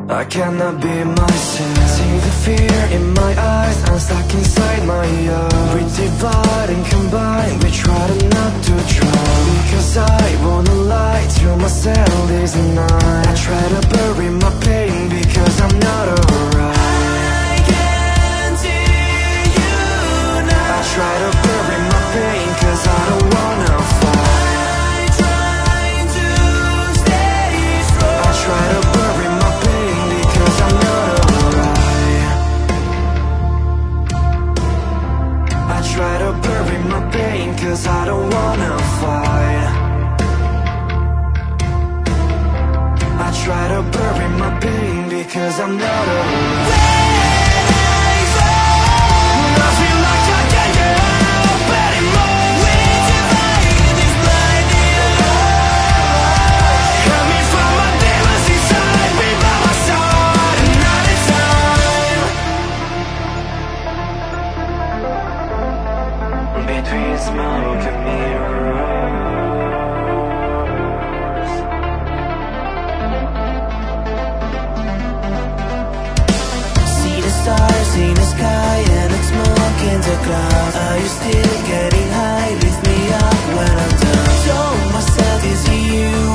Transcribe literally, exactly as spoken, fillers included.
I cannot be myself. See the fear in my eyes, I'm stuck inside my arms. We divide and combine, we try to not to try. Because I wanna lie to myself this night. I try to bury my pain because I'm not alright. I can't see you now. I try to bury my pain cause I don't wanna fight. I try to stay strong. I try to bury my pain because I'm not alright. I try to bury my pain cause I don't wanna fight. I try to bury my pain because I'm not alright. Between smoke and mirrors, see the stars in the sky and it's smoke in the clouds. Are you still getting high? Lift me up when I'm done. Show myself is you.